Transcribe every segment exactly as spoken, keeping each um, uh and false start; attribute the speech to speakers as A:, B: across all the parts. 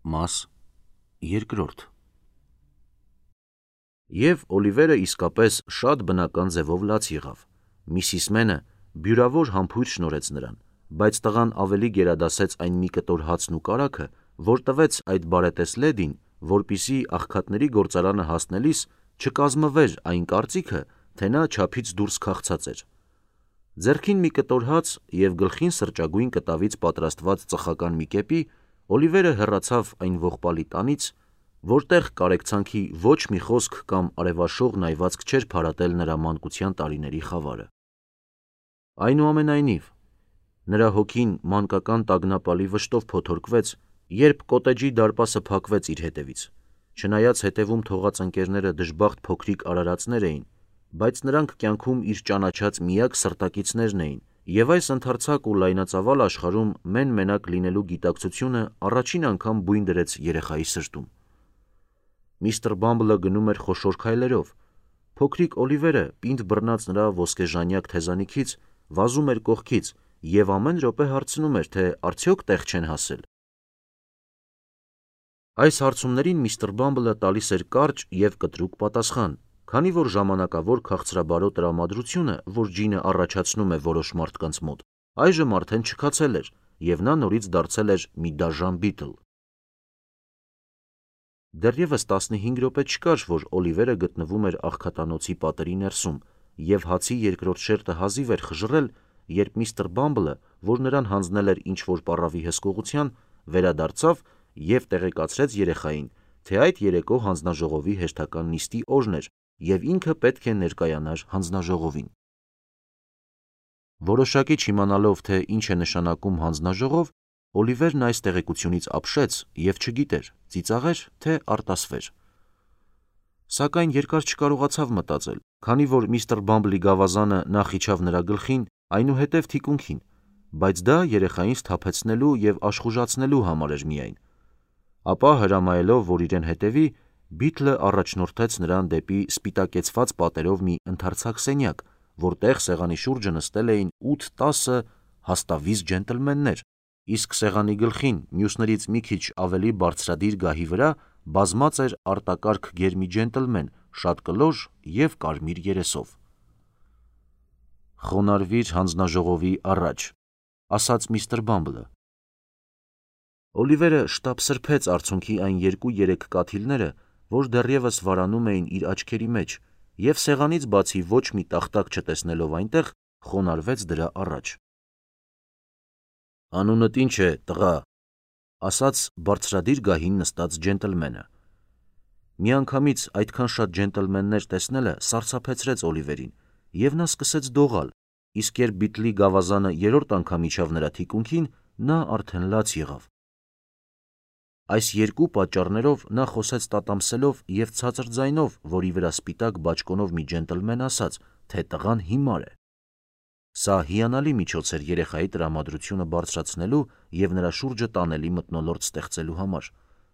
A: Մաս երկրորդ Եվ Օլիվերը իսկապես շատ բնական ձևով լաց եղավ։ Միսիս Մենը բյուրավոր համբույր շնորհեց նրան, բայց տղան ավելի գերադասեց այն մի կտոր հացն ու կարագը, որ տվեց այդ բարետես լեդին, որպիսի աղքատների գործարանը հասնելիս չկազմվեր այն կարծիքը, թե նա չափից դուրս քաղցած էր։ Ձեռքին մի կտոր հաց և գլխին սրճագույն կտավից պատրաստված ծխական մի կեպի, Օլիվերը հեռացավ այն ողբալի տանից, որտեղ կարեկցանքի ոչ մի խոսք կամ արևաշող նայվածք չէր փարատել նրա մանկության տարիների խավարը։ Այնուամենայնիվ, նրա հոգին մանկական տագնապալի վշտով փոթորկվեց, երբ կոտեջի դարպասը փակվեց իր հետևից, չնայած հետևում թողած ընկերները դժբախտ փոքրիկ արարածներ էին, բայց նրանք կյանքում իր ճանաչած միակ սրտակիցներն էին, և այս ընդարձակ ու լայնածավալ աշխարհում մեն-մենակ լինելու գիտակցությունը առաջին անգամ բույն դրեց երեխայի սրտում։ Միստր Բամբլը գնում էր խոշոր քայլերով, փոքրիկ Օլիվերը, պինդ բռնած նրա ոսկեժանյակ թեզանիքից, վազում էր կողքից և ամեն րոպե հարցնում էր, թե արդյոք տեղ չեն հասել։ Այս հարցումներին միստր Բամբլը տալիս էր կարճ և կտրուկ պատասխան, քանի որ ժամանակավոր քաղցրաբարո տրամադրությունը, որ ջինը առաջացնում է որոշ մարդկանց մոտ, այժմ արդեն չքացել էր, և նա նորից դարձել էր մի դաժան բիտլ։ Դեռևս տասնհինգ րոպե չկար, որ Օլիվերը գտնվում էր աղքատանոցի պատերի ներսում, և հացի երկրորդ շերտը հազիվ էր խժռել, երբ միստր Բամբլը, որ նրան հանձնել էր ինչ-որ պառավի հսկողության, վերադարձավ և տեղեկացրեց երեխային, թե այդ երեկո հանձնաժողովի հերթական նիստի օրն էր, և ինքը պետք է ներկայանար հանձնաժողովին։ Որոշակի չիմանալով, թե ինչ է նշանակում հանձնաժողով, Օլիվերն այս տեղեկությունից ապշեց և չգիտեր ծիծաղեր, թե արտասվեր։ Սակայն երկար չկարողացավ մտածել, քանի որ միստր Բամբլի գավազանը նախ իջավ նրա գլխին, այնուհետև թիկունքին, բայց դա երեխային սթափեցնելու և աշխուժացնելու համար էր միայն։ Ապա հրամայելով, որ իրեն հետևի, Բիթլը առաջնորդեց նրան դեպի սպիտակեցված պատերով մի ընդարձակ սենյակ, որտեղ սեղանի շուրջը նստել էին ութ-տասը հաստավիզ ջենտլմեններ, իսկ սեղանի գլխին, մյուսներից մի քիչ ավելի բարձրադիր գահի վրա, բազմած էր արտակարգ գեր մի ջենտլմեն, շատ կլոր և կարմիր երեսով։ «Խոնարհվիր հանձնաժողովի առաջ», ասաց միստր Բամբլը։ Օլիվերը շտապ սրբեց արցունքի այն երկու-երեք կաթիլները, որ դեռևս վարանում էին իր աչքերի մեջ, և սեղանից բացի ոչ մի տախտակ չտեսնելով այնտեղ, խոնարհվեց դրա առաջ։ «Անունդ ի՞նչ է, տղա», ասաց բարձրադիր գահին նստած ջենտլմենը։ Միանգամից այդքան շատ ջենտլմեններ տեսնելը սարսափեցրեց Օլիվերին, և նա սկսեց դողալ, իսկ երբ Բիթլի գավազանը երրորդ անգամ իջավ նրա թիկունքին, նա արդեն լաց եղավ։ Այս երկու պատճառներով նա խոսեց տատամսելով և ցածր ձայնով, որի վրա սպիտակ բաճկոնով մի ջենտլմեն ասաց, թե տղան հիմար է։ Սա հիանալի միջոց էր երեխայի տրամադրությունը բարձրացնելու և նրա շուրջը տանելի մթնոլորտ ստեղծելու համար։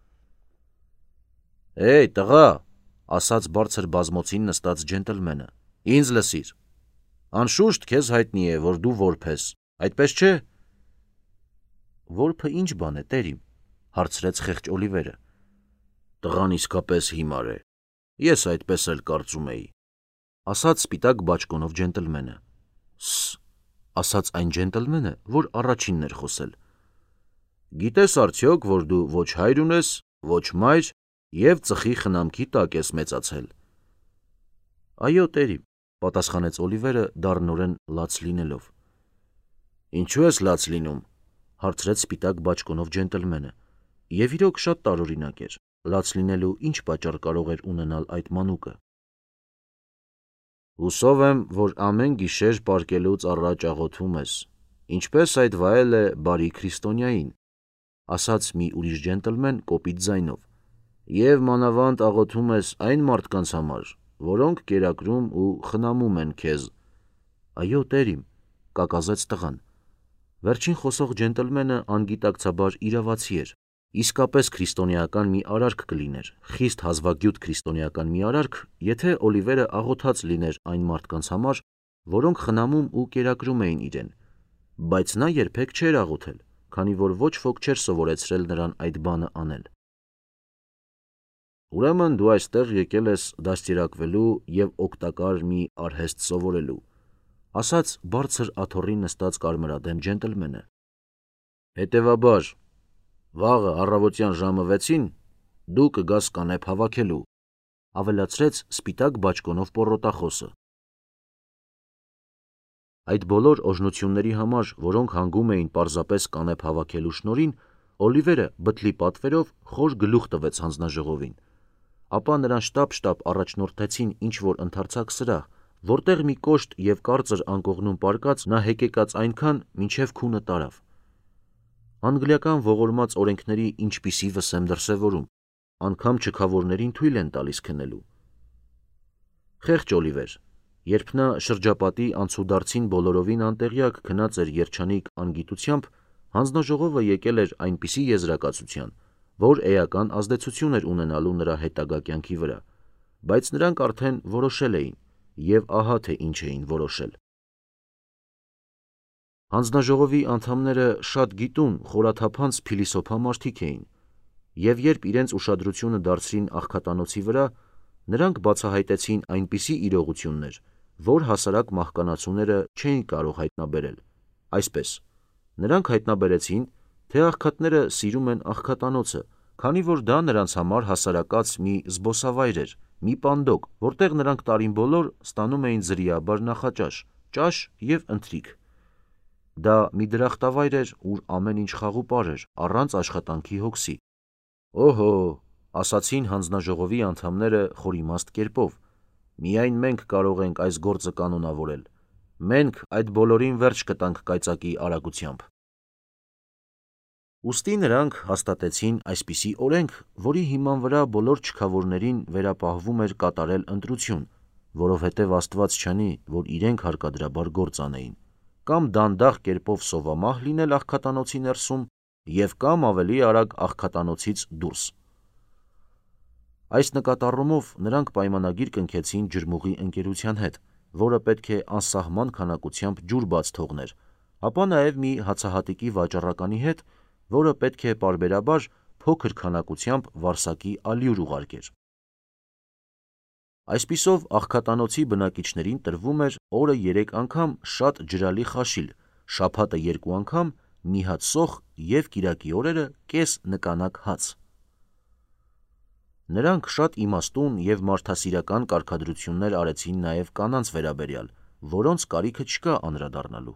A: «Հեյ, տղա», ասաց բարձր բազմոցին նստած ջենտլմենը, «ինձ լսիր։ Անշուշտ քեզ հայտնի է, որ դու որբ ես, այդպես չէ»։ «Որբը ի՞նչ բան է, տերիմ», հարցրեց խեղճ Օլիվերը։ «Տղան իսկապես հիմար է, ես այդպես էլ կարծում էի», ասաց սպիտակ բաճկոնով ջենտլմենը։ «Սս», ասաց այն ջենտլմենը, որ առաջինն էր խոսել։ «Գիտես արդյոք, որ դու ոչ հայր ունես, ոչ մայր և ծխի խնամքի տակ ես մեծացել»։ «Այո, տերիմ», պատասխանեց Օլիվերը դառնորեն լաց լինելով։ «Ինչու ես լաց լինում», հարցրեց սպիտակ բաճկոնով ջենտլմենը, և իրոք շատ տարօրինակ էր, լաց լինելու ինչ պատճառ կարող էր ունենալ այդ մանուկը։ «Հուսով եմ, որ ամեն գիշեր պառկելուց առաջ աղոթում ես, ինչպես այդ վայել է բարի քրիստոնյային», ասաց մի ուրիշ ջենտլմեն կոպիտ ձայնով, «և մանավանդ աղոթում ես այն մարդկանց համար, որոնք կերակրում ու խնամում են քեզ»։ «Այո, տերիմ», կակազեց տղան։ Վերջին խոսող ջենտլմենը անգիտակցաբար իրավացի էր, իսկապես քրիստոնեական մի արարք կլիներ, խիստ հազվագյուտ քրիստոնեական մի արարք, եթե Օլիվերը աղոթած լիներ այն մարդկանց համար, որոնք խնամում ու կերակրում էին իրեն, բայց նա երբեք չէր աղոթել, քանի որ ոչ ոք չէր սովորեցրել նրան այդ բանը անել։ Ուրեմն դու այստեղ եկել ես դաստիարակվելու և օգտակար մի արհեստ սովորելու, ասաց բարձր աթոռին նստած կարմրադեմ ջենտլմենը։ Հետևաբար, վաղը առավոտյան ժամը վեցին դու կգաս կանեփ հավաքելու, ավելացրեց սպիտակ բաճկոնով պոռոտախոսը։ Այդ բոլոր օրհնությունների համար, որոնք հանգում էին պարզապես կանեփ հավաքելու շնորհին, Օլիվերը բթլի պատվերով խոր գլուխ տվեց հանձնաժողովին, ապա նրան շտապ-շտապ առաջնորդեցին ինչ-որ ընդարձակ սրահ, որտեղ մի կոշտ և կարծր անկողնում պառկած նա հեկեկաց այնքան, մինչև քունը տարավ։ Անգլիական ողորմած օրենքների ինչպիսի վսեմ դրսևորում, անգամ չքավորներին թույլ են տալիս քնելու։ Խեղճ Օլիվեր, երբ նա շրջապատի անցուդարձին բոլորովին անտեղյակ քնած էր երջանիկ անգիտությամբ, հանձնաժողովը եկել էր այնպիսի եզրակացության, որ էական ազդեցություն էր ունենալու նրա հետագա կյանքի վրա, բայց նրանք արդեն որոշել էին, և ահա թե ինչ էին որոշել։ Հանձնաժողովի անդամները շատ գիտուն, խորաթափանց փիլիսոփա մարդիկ էին, և երբ իրենց ուշադրությունը դարձրին աղքատանոցի վրա, նրանք բացահայտեցին այնպիսի իրողություններ, որ հասարակ մահկանացուները չէին կարող հայտնաբերել։ Այսպես, նրանք հայտնաբերեցին, թե աղքատները սիրում են աղքատանոցը, քանի որ դա նրանց համար հասարակած մի զբոսավայր էր, մի պանդոկ, որտեղ նրանք տարին բոլոր ստանում էին ձրիաբար նախաճաշ, ճաշ և ընթրիք։ Դա մի դրախտավայր էր, ուր ամեն ինչ խաղուպար էր, առանց աշխատանքի հոգսի։ Օհո, ասացին հանձնաժողովի անդամները խորիմաստ կերպով, միայն մենք կարող ենք այս գործը կանոնավորել, մենք այդ բոլորին վերջ կտանք կայծակի արագությամբ։ Ուստի նրանք հաստատեցին այսպիսի օրենք, որի հիման վրա բոլոր չքավորներին վերապահվում էր կատարել ընտրություն, որովհետև Աստված չանի, որ իրենք հարկադրաբար գործ անեին, կամ դանդաղ կերպով սովամահ լինել աղքատանոցի ներսում և կամ ավելի արագ աղքատանոցից դուրս։ Այս նկատառումով նրանք պայմանագիր կնքեցին ջրմուղի ընկերության հետ, որը պետք է անսահման քանակությամբ ջուր բաց թողներ, ապա նաև մի հացահատիկի վաճառականի հետ, որը պետք է պարբերաբար փոքր քանակությամբ վարսակի ալյուր ուղարկեր։ Այսպիսով աղքատանոցի բնակիչներին տրվում էր օրը երեք անգամ շատ ջրալի խաշիլ, շաբաթը երկու անգամ մի հատ սոխ և կիրակի օրերը կես նկանակ հաց։ Նրանք շատ իմաստուն և մարդասիրական կարգադրություններ արեցին նաև կանանց վերաբերյալ, որոնց կարիքը չկա անդրադառնալու։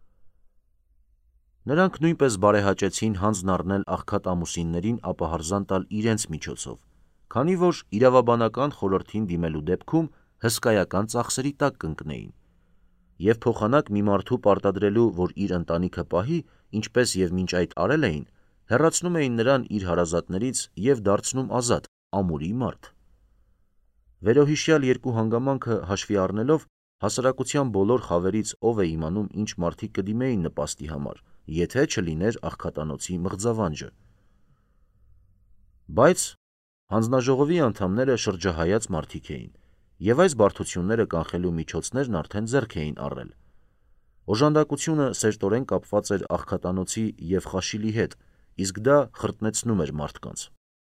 A: Նրանք նույնպես բարեհաճեցին հանձն առնել աղքատ ամուսիններին ապահարզան տալ իրենց միջոցով, քանի որ իրավաբանական խորհրդին դիմելու դեպքում հսկայական ծախսերի տակ կընկնեին, և փոխանակ մի մարդու պարտադրելու, որ իր ընտանիքը պահի, ինչպես և մինչ այդ արել էին, հեռացնում էին նրան իր հարազատներից և դարձնում ազատ, ամուրի մարդ։ Վերոհիշյալ երկու հանգամանքը հաշվի առնելով, հասարակության բոլոր խավերից ով է իմանում ինչ մարդիկ կդիմեին նպաստի համար, եթե չլիներ աղքատանոցի մղձավանջը։ Բայց հանձնաժողովի անդամները շրջահայաց մարդիկ էին, և այս բարդությունները կանխելու միջոցներն արդեն ձեռք էին առել։ Օժանդակությունը սերտորեն կապված էր աղքատանոցի և խաշիլի հետ, իսկ դա խրտնեցնում էր մարդկանց։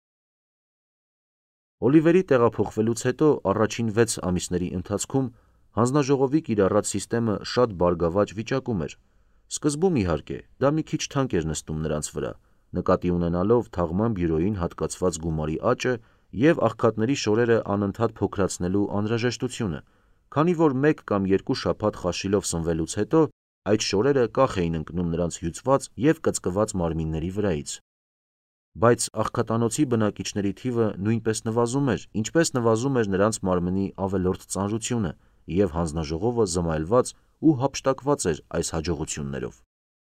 A: Օլիվերի տեղափոխվելուց հետո առաջին վեց ամիսների ընթացքում հանձնաժողովի կիրառած սիստեմը շատ բարգավաճ վիճակում էր։ Սկզբում, իհարկե, դա մի քիչ թանկ էր նստում նրանց վրա, նկատի ունենալով թաղման բյուրոյին հատկացված գումարի աճը և աղքատների շորերը անընդհատ փոքրացնելու անհրաժեշտությունը, քանի որ մեկ կամ երկու շաբաթ խաշիլով սնվելուց հետո այդ շորերը կախ էին ընկնում նրանց հյուծված և կծկված մարմինների վրայից։ Բայց աղքատանոցի բնակիչների թիվը նույնպես նվազում էր, ինչպես նվազում էր նրանց մարմնի ավելորդ ծանրությունը, և հանձնաժողովը զմայլված ու հափշտակված էր այս հաջողություններով։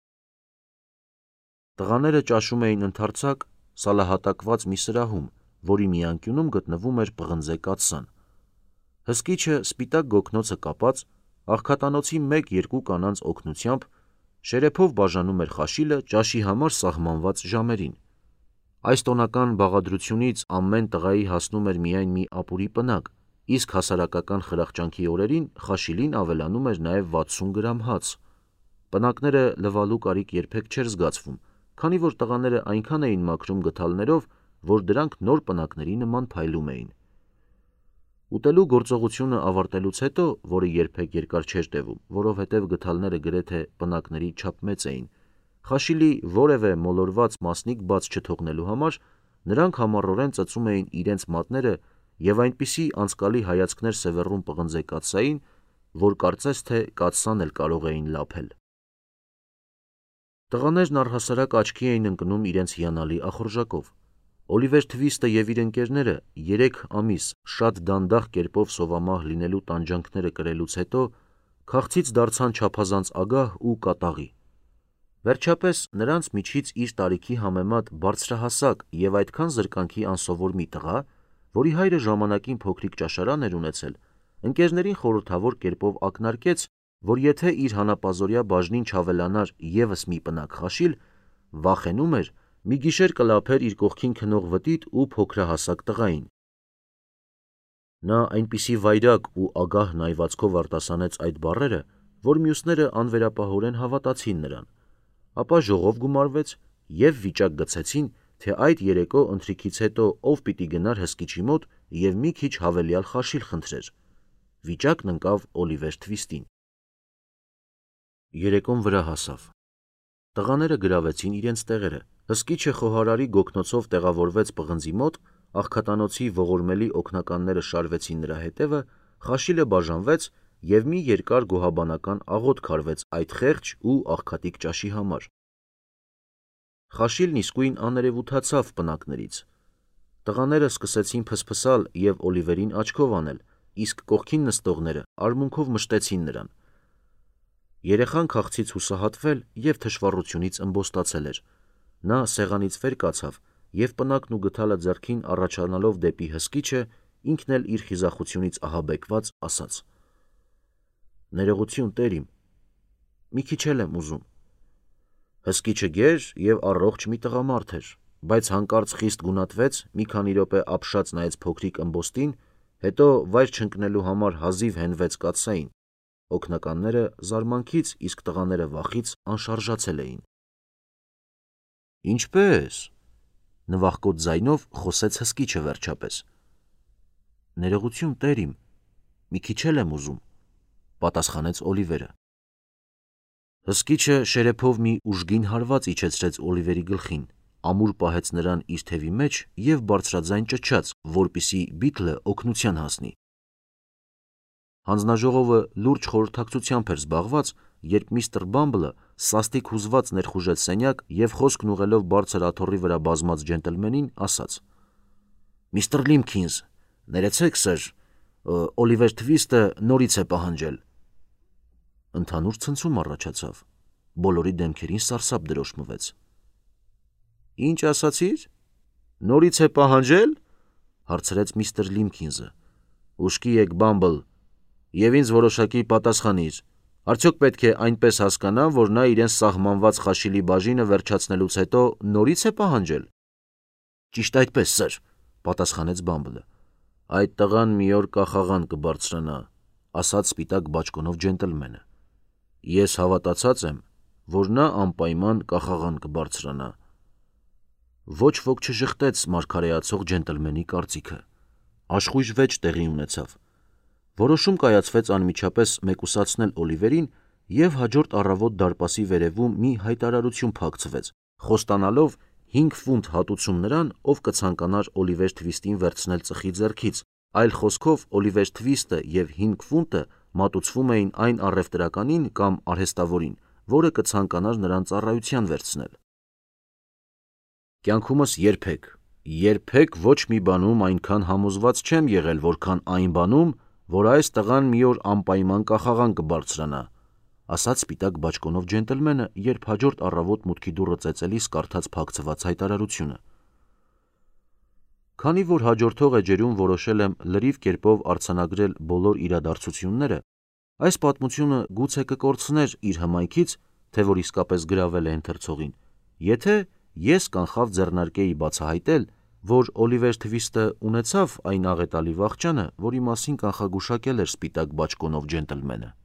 A: Տղաները ճաշում էին ընդարձակ, սալահատակված մի սրահում, որի մի անկյունում գտնվում էր պղնձե կաթսան։ Հսկիչը սպիտակ գոգնոցը կապած, աղքատանոցի մեկ-երկու կանանց օգնությամբ շերեփով բաժանում էր խաշիլը ճաշի համար սահմանված ժամերին։ Այս տոնական բաղադրությունից ամեն տղայի հասնում էր միայն մի ապուրի պնակ, իսկ հասարակական խրախճանքի օրերին խաշիլին ավելանում էր նաև վաթսուն գրամ հաց։ Պնակները լվալու կարիք երբեք չէր զգացվում, քանի որ տղաները այնքան էին մաքրում գդալներով, որ դրանք նոր պնակների նման փայլում էին։ Ուտելու գործողությունը ավարտելուց հետո, որը երբեք երկար չէր տևում, որովհետև գդալները գրեթե պնակների չափ մեծ էին, խաշիլի որևէ մոլորված մասնիկ բաց չթողնելու համար, նրանք համառորեն ծծում էին իրենց մատները և այնպիսի անցկալի հայացքներ սևեռում պղնձե կաթսային, որ կարծես թե կաթսան էլ կարող էին լափել։ Տղաներն առհասարակ աչքի էին ընկնում իրենց հիանալի ախորժակով։ Օլիվեր Թվիստը և իր ընկերները երեք ամիս շատ դանդաղ կերպով սովամահ լինելու տանջանքները կրելուց հետո քաղցից դարձան չափազանց ագահ ու կատաղի։ Վերջապես նրանց միջից իր տարիքի համեմատ բարձրահասակ և այդքան զրկանքի անսովոր մի տղա, որի հայրը ժամանակին փոքրիկ ճաշարան էր ունեցել, ընկերներին խորհրդավոր կերպով ակնարկեց, որ եթե իր հանապազօրյա բաժնին չավելանար ևս մի պնակ խաշիլ, վախենում էր մի գիշեր կլափեր իր կողքին քնող վտիտ ու փոքրահասակ տղային։ Նա այնպիսի վայրագ ու ագահ նայվածքով արտասանեց այդ բառերը, որ մյուսները անվերապահորեն հավատացին նրան, ապա ժողով գումարվեց և վիճակ գցեցին, թե այդ երեկո ընթրիքից հետո ով պիտի գնար հսկիչի մոտ և մի քիչ հավելյալ խաշիլ խնդրեր։ Վիճակն ընկավ Օլիվեր Թվիստին։ Երեկոն վրա հասավ։ Տղաները գրավեցին իրենց տեղերը, հսկիչը խոհարարի գոգնոցով տեղավորվեց պղնձի մոտ, աղքատանոցի ողորմելի օգնականները շարվեցին նրա հետևը, խաշիլը բաժանվեց և մի երկար գոհաբանական աղոթք արվեց այդ խեղճ ու աղքատիկ ճաշի համար։ Խաշիլն իսկույն աներևութացավ պնակներից։ Տղաները սկսեցին փսփսալ և Օլիվերին աչքով անել, իսկ կողքին նստողները արմունկով մշտեցին նրան։ Երեխան քաղցից հուսահատվել և թշվառությունից ըմբոստացել էր։ Նա սեղանից վեր կացավ և պնակն ու գդալը ձեռքին առաջանալով դեպի հսկիչը, ինքն էլ իր խիզախությունից ահաբեկված ասաց. «Ներողություն, տեր իմ, մի քիչ էլ եմ ուզում»։ Հսկիչը գեր և առողջ մի տղամարդ էր, բայց հանկարծ խիստ գունատվեց, մի քանի րոպե ապշած նայեց փոքրիկ ըմբոստին, հետո վայր չընկնելու համար հազիվ հենվեց կաթսային։ Օգնականները զարմանքից, իսկ տղաները վախից անշարժացել էին։ «Ինչպե՞ս», նվախկոտ ձայնով խոսեց հսկիչը վերջապես։ «Ներողություն, տեր իմ, մի քիչ էլ եմ ուզում», պատասխանեց Օլիվերը։ Հսկիչը շերեփով մի ուժգին հարված իջեցրեց Օլիվերի գլխին, ամուր պահեց նրան իր թևի մեջ և բարձրաձայն ճչաց, որպեսզի Բիթլը օգնության հասնի։ Հանձնաժողովը լուրջ խորհրդակցությամբ էր զբաղված, երբ միստր Բամբլը սաստիկ հուզված ներխուժեց սենյակ և խոսքն ուղղելով բարձր աթոռի վրա բազմած ջենտլմենին, ասաց. «Միստր Լիմքինս, ներեցեք, սըր, Օլիվեր Թվիստը նորից է պահանջել»։ Ընդհանուր ցնցում առաջացավ, բոլորի դեմքերին սարսափ դրոշմվեց։ «Ինչ ասացիր, նորից է պահանջել», հարցրեց միստր Լիմքինսը։ «Ուշքի եք, Բամբլ, և ինձ որոշակի պատասխանիր, արդյոք պետք է այնպես հասկանամ, որ նա իրեն սահմանված խաշիլի բաժինը վերջացնելուց հետո նորից է պահանջել»։ «Ճիշտ այդպես, սըր», պատասխանեց Բամբլը։ «Այդ տղան մի օր կախաղան կբարձրանա», ասաց սպիտակ բաճկոնով ջենտլմենը։ «Ես հավատացած եմ, որ նա անպայման կախաղան կբարձրանա»։ Ոչ ոք չժխտեց մարգարեացող ջենտլմենի կարծիքը։ Աշխույժ վեճ տեղի ունեցավ։ Որոշում կայացվեց անմիջապես մեկուսացնել Օլիվերին, և հաջորդ առավոտ դարպասի վերևում մի հայտարարություն փակցվեց, խոստանալով հինգ ֆունտ հատուցում նրան, ով կցանկանար Օլիվեր Թվիստին վերցնել ծխի ձեռքից, այլ խոսքով Օլիվեր Թվիստը և հինգ ֆունտը մատուցվում էին այն առևտրականին կամ արհեստավորին, որը կցանկանար նրան ծառայության վերցնել։ Կյանքումս երբեք, երբեք ոչ մի բանում այնքան համոզված չեմ եղել, որքան այն բանում, որ այս տղան մի օր անպայման կախաղան կբարձրանա, ասաց սպիտակ բաճկոնով ջենտլմենը, երբ հաջորդ առավոտ մուտքի դուռը ծեծելիս կարդաց փակցված հայտարարությունը։ Քանի որ հաջորդող էջերում որոշել եմ լրիվ կերպով արձանագրել բոլոր իրադարձությունները, այս պատմությունը գուցե կկորցներ իր հմայքից, թե որ իսկապես գրավել է ընթերցողին, եթե ես կանխավ ձեռնարկեի բացահայտել, որ Օլիվեր Թվիստը ունեցավ այն աղետալի վախճանը, որի մասին կանխագուշակել էր սպիտակ բաճկոնով ջենտլմենը։